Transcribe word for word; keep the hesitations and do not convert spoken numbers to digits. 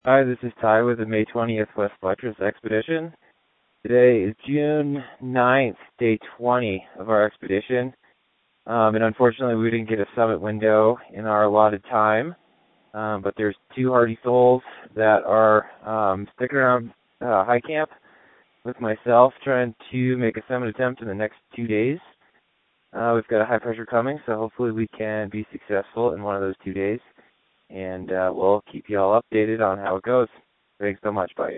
Hi, this is Ty with the May twentieth West Buttress Expedition. Today is June ninth, day twenty of our expedition. Um, and unfortunately, we didn't get a summit window in our allotted time. Um, but there's two hardy souls that are um, sticking around uh, high camp with myself, trying to make a summit attempt in the next two days. Uh, we've got a high pressure coming, so hopefully we can be successful in one of those two days. And uh, we'll keep you all updated on how it goes. Thanks so much. Bye.